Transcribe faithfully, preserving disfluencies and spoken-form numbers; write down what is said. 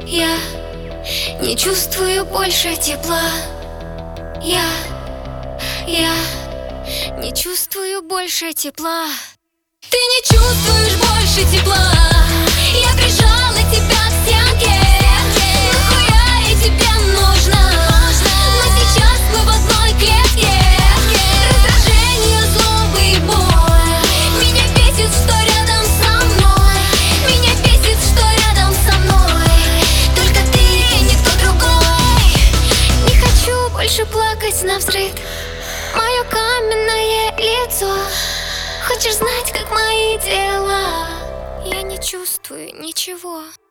Я не чувствую больше тепла. Я, я не чувствую больше тепла. Ты не чувствуешь больше тепла. Я прижала тебя к стенке. Нахуя я тебе нужна? Но сейчас мы в одной клетке. Раздражение, злоба и боль. Меня бесит, что рядом со мной. Меня бесит, что рядом со мной только ты и никто другой. Не хочу больше плакать навзрыд. Мое каменное лицо. Хочешь знать, как мои дела? Я не чувствую ничего.